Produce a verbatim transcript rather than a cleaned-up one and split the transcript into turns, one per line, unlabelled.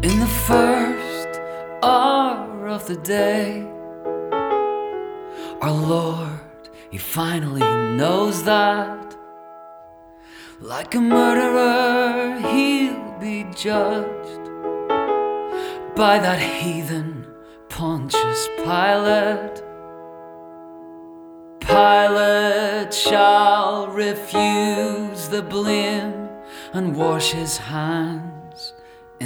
In the first hour of the day, our Lord, He finally knows that like a murderer He'll be judged by that heathen Pontius Pilate. Pilate shall refuse the blame and wash his hands